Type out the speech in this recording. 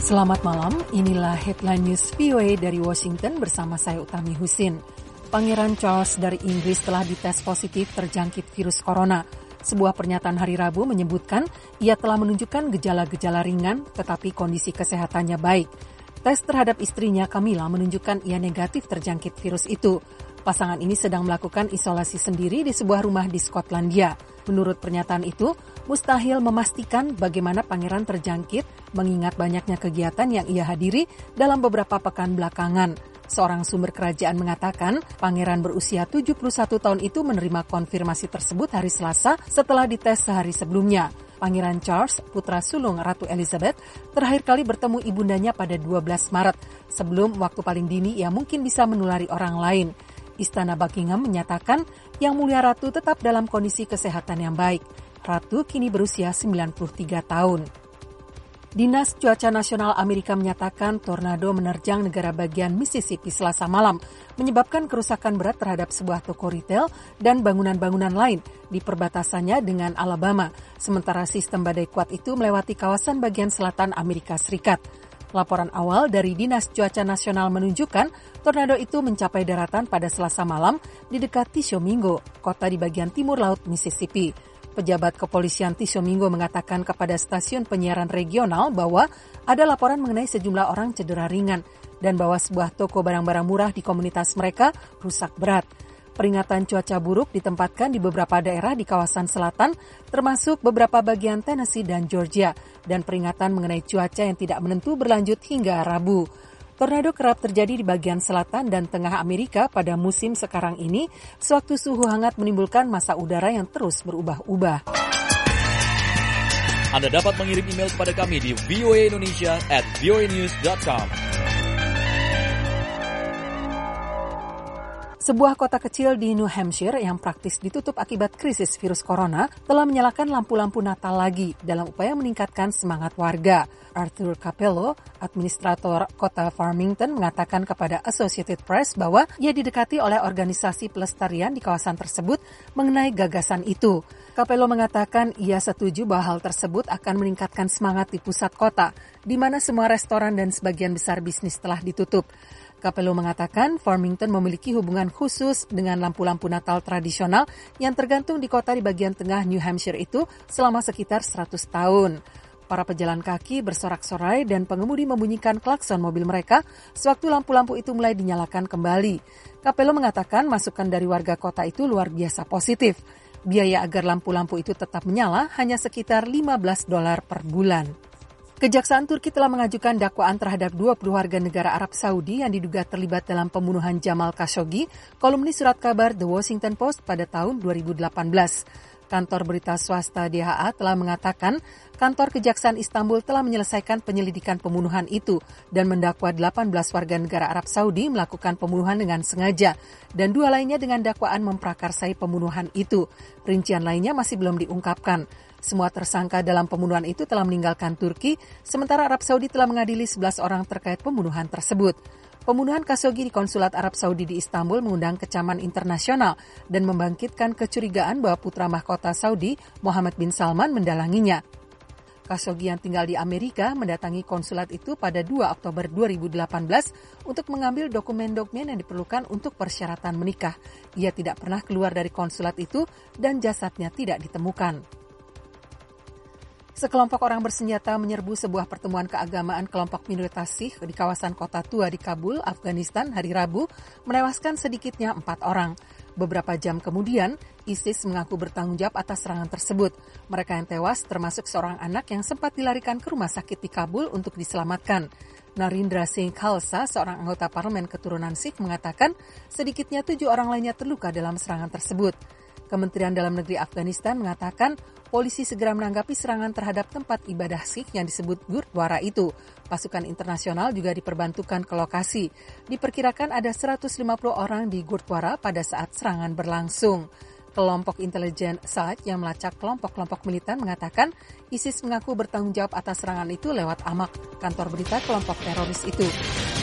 Selamat malam, inilah headline news VOA dari Washington bersama saya Utami Husin. Pangeran Charles dari Inggris telah dites positif terjangkit virus corona. Sebuah pernyataan hari Rabu menyebutkan ia telah menunjukkan gejala-gejala ringan tetapi kondisi kesehatannya baik. Tes terhadap istrinya Camilla menunjukkan ia negatif terjangkit virus itu. Pasangan ini sedang melakukan isolasi sendiri di sebuah rumah di Skotlandia. Menurut pernyataan itu, mustahil memastikan bagaimana pangeran terjangkit mengingat banyaknya kegiatan yang ia hadiri dalam beberapa pekan belakangan. Seorang sumber kerajaan mengatakan pangeran berusia 71 tahun itu menerima konfirmasi tersebut hari Selasa setelah dites sehari sebelumnya. Pangeran Charles, putra sulung Ratu Elizabeth, terakhir kali bertemu ibundanya pada 12 Maret. Sebelum waktu paling dini ia mungkin bisa menulari orang lain. Istana Buckingham menyatakan Yang Mulia Ratu tetap dalam kondisi kesehatan yang baik. Ratu kini berusia 93 tahun. Dinas Cuaca Nasional Amerika menyatakan tornado menerjang negara bagian Mississippi Selasa malam, menyebabkan kerusakan berat terhadap sebuah toko retail dan bangunan-bangunan lain di perbatasannya dengan Alabama, sementara sistem badai kuat itu melewati kawasan bagian selatan Amerika Serikat. Laporan awal dari Dinas Cuaca Nasional menunjukkan tornado itu mencapai daratan pada Selasa malam di dekat Tishomingo, kota di bagian timur laut Mississippi. Pejabat kepolisian Tishomingo mengatakan kepada stasiun penyiaran regional bahwa ada laporan mengenai sejumlah orang cedera ringan dan bahwa sebuah toko barang-barang murah di komunitas mereka rusak berat. Peringatan cuaca buruk ditempatkan di beberapa daerah di kawasan selatan, termasuk beberapa bagian Tennessee dan Georgia, dan peringatan mengenai cuaca yang tidak menentu berlanjut hingga Rabu. Tornado kerap terjadi di bagian selatan dan tengah Amerika pada musim sekarang ini, sewaktu suhu hangat menimbulkan massa udara yang terus berubah-ubah. Anda dapat mengirim email kepada kami di voaindonesia@voanews.com. Sebuah kota kecil di New Hampshire yang praktis ditutup akibat krisis virus corona telah menyalakan lampu-lampu Natal lagi dalam upaya meningkatkan semangat warga. Arthur Capello, administrator kota Farmington, mengatakan kepada Associated Press bahwa ia didekati oleh organisasi pelestarian di kawasan tersebut mengenai gagasan itu. Capello mengatakan ia setuju bahwa hal tersebut akan meningkatkan semangat di pusat kota, di mana semua restoran dan sebagian besar bisnis telah ditutup. Capello mengatakan Farmington memiliki hubungan khusus dengan lampu-lampu Natal tradisional yang tergantung di kota di bagian tengah New Hampshire itu selama sekitar 100 tahun. Para pejalan kaki bersorak-sorai dan pengemudi membunyikan klakson mobil mereka sewaktu lampu-lampu itu mulai dinyalakan kembali. Capello mengatakan masukan dari warga kota itu luar biasa positif. Biaya agar lampu-lampu itu tetap menyala hanya sekitar $15 per bulan. Kejaksaan Turki telah mengajukan dakwaan terhadap 20 warga negara Arab Saudi yang diduga terlibat dalam pembunuhan Jamal Khashoggi, kolumnis surat kabar The Washington Post pada tahun 2018. Kantor berita swasta DHA telah mengatakan kantor Kejaksaan Istanbul telah menyelesaikan penyelidikan pembunuhan itu dan mendakwa 18 warga negara Arab Saudi melakukan pembunuhan dengan sengaja dan 2 lainnya dengan dakwaan memprakarsai pembunuhan itu. Rincian lainnya masih belum diungkapkan. Semua tersangka dalam pembunuhan itu telah meninggalkan Turki, sementara Arab Saudi telah mengadili 11 orang terkait pembunuhan tersebut. Pembunuhan Khashoggi di konsulat Arab Saudi di Istanbul mengundang kecaman internasional dan membangkitkan kecurigaan bahwa putra mahkota Saudi, Mohammed bin Salman, mendalanginya. Khashoggi yang tinggal di Amerika mendatangi konsulat itu pada 2 Oktober 2018 untuk mengambil dokumen-dokumen yang diperlukan untuk persyaratan menikah. Ia tidak pernah keluar dari konsulat itu dan jasadnya tidak ditemukan. Sekelompok orang bersenjata menyerbu sebuah pertemuan keagamaan kelompok minoritas Sikh di kawasan kota tua di Kabul, Afghanistan hari Rabu, menewaskan sedikitnya 4 orang. Beberapa jam kemudian, ISIS mengaku bertanggung jawab atas serangan tersebut. Mereka yang tewas termasuk seorang anak yang sempat dilarikan ke rumah sakit di Kabul untuk diselamatkan. Narendra Singh Khalsa, seorang anggota parlemen keturunan Sikh, mengatakan sedikitnya 7 orang lainnya terluka dalam serangan tersebut. Kementerian Dalam Negeri Afghanistan mengatakan polisi segera menanggapi serangan terhadap tempat ibadah Sikh yang disebut Gurdwara itu. Pasukan internasional juga diperbantukan ke lokasi. Diperkirakan ada 150 orang di Gurdwara pada saat serangan berlangsung. Kelompok intelijen SAD yang melacak kelompok-kelompok militan mengatakan ISIS mengaku bertanggung jawab atas serangan itu lewat AMAK, kantor berita kelompok teroris itu.